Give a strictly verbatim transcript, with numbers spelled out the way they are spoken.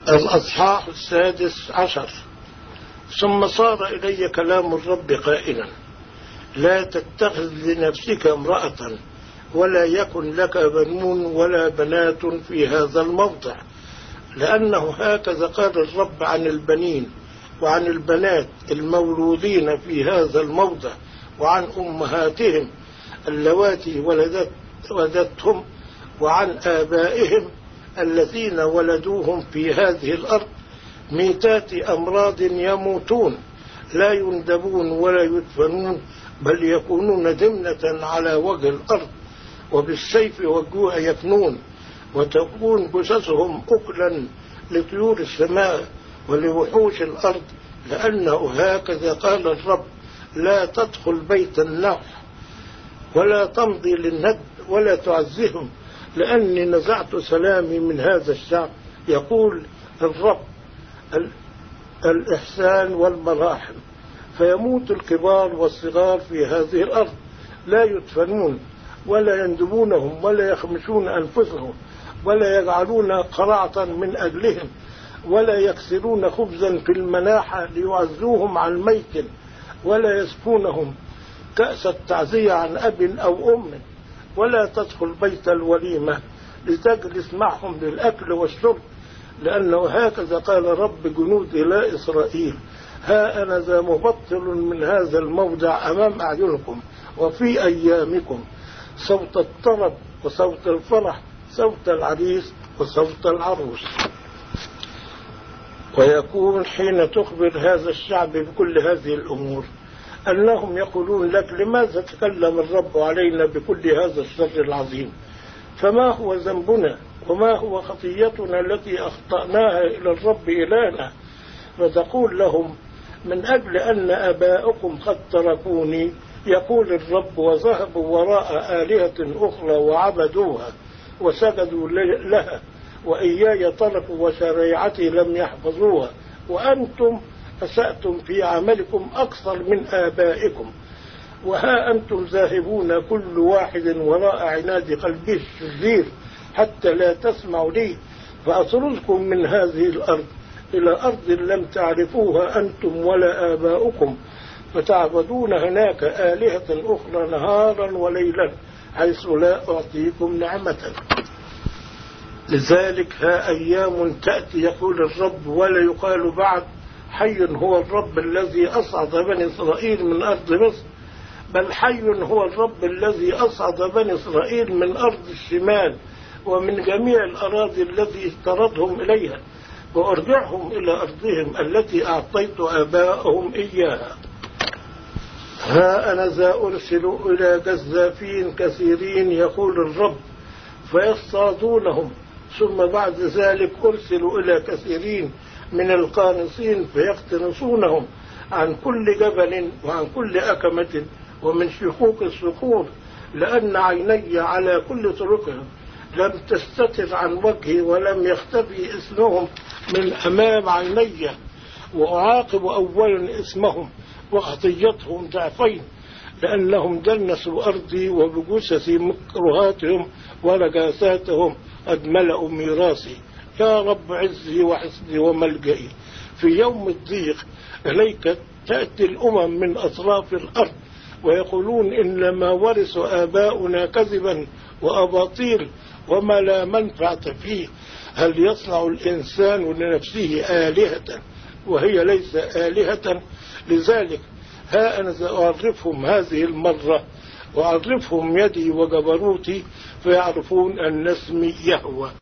الأصحاح السادس عشر. ثم صار إلي كلام الرب قائلا: لا تتخذ لنفسك امرأة، ولا يكن لك بنون ولا بنات في هذا الموضع، لأنه هكذا قال الرب عن البنين وعن البنات المولودين في هذا الموضع، وعن أمهاتهم اللواتي ولدت ولدتهم، وعن آبائهم الذين ولدوهم في هذه الأرض، ميتات أمراض يموتون، لا يندبون ولا يدفنون، بل يكونون دمنة على وجه الأرض، وبالسيف والجوع يفنون، وتكون جثثهم أكلا لطيور السماء ولوحوش الأرض، لأنه هكذا قال الرب: لا تدخل بيت النوح، ولا تمضي للند، ولا تعزهم، لأني نزعت سلامي من هذا الشعب، يقول الرب، الإحسان والمراحم. فيموت الكبار والصغار في هذه الأرض، لا يدفنون ولا يندبونهم ولا يخمشون أنفسهم، ولا يجعلون قرعة من أجلهم، ولا يكسرون خبزا في المناحة ليعزوهم عن ميت، ولا يسكونهم كأس التعزية عن أب أو أم، ولا تدخل بيت الوليمة لتجلس معهم للأكل والشرب، لأنه هكذا قال رب جنود إلى إسرائيل: ها أنا ذا مبطل من هذا الموضع أمام أعينكم، وفي أيامكم صوت الطرب وصوت الفرح، صوت العريس وصوت العروس. ويكون حين تخبر هذا الشعب بكل هذه الأمور أنهم يقولون لك: لماذا تكلم الرب علينا بكل هذا الشر العظيم؟ فما هو ذنبنا وما هو خطيتنا التي أخطأناها إلى الرب إلهنا؟ فتقول لهم: من أجل أن أباؤكم قد تركوني، يقول الرب، وذهبوا وراء آلهة أخرى وعبدوها وسجدوا لها، وإياي تركوا وشريعتي لم يحفظوها، وأنتم أسأتم في عملكم أكثر من آبائكم، وها أنتم ذاهبون كل واحد وراء عناد قلبه الشرير، حتى لا تسمعوا لي، فأطردكم من هذه الأرض إلى أرض لم تعرفوها أنتم ولا آباؤكم، فتعبدون هناك آلهة أخرى نهارا وليلا، حيث لا أعطيكم نعمة. لذلك ها أيام تأتي، يقول الرب، ولا يقال بعد: حي هو الرب الذي أصعد بني إسرائيل من أرض مصر، بل حي هو الرب الذي أصعد بني إسرائيل من أرض الشمال ومن جميع الأراضي التي اضطردهم إليها، وأرجعهم إلى أرضهم التي أعطيت آباءهم إياها. ها أنا ذا أرسل إلى جزافين كثيرين، يقول الرب، فيصطادونهم، ثم بعد ذلك أرسل إلى كثيرين من القانصين فيقتنصونهم عن كل جبل وعن كل أكمة ومن شقوق الصخور، لأن عيني على كل طرقهم، لم تستتر عن وجهي ولم يختفي اسمهم من أمام عيني، وأعاقب أولا اسمهم وخطيتهم ضعفين، لأنهم دنسوا أرضي، وبجثث مكروهاتهم ورجاساتهم قد ملأوا ميراثي. يا رب عزي وحسني وملجئي، في يوم الضيق إليك تأتي الأمم من أطراف الأرض، ويقولون: إنما ورث آباؤنا كذبا وأباطيل وما لا منفعة فيه. هل يصنع الإنسان لنفسه آلهة وهي ليس آلهة؟ لذلك ها أنا سأعرفهم هذه المرة، وأعرفهم يدي وجبروتي، فيعرفون أن اسمي يهوه.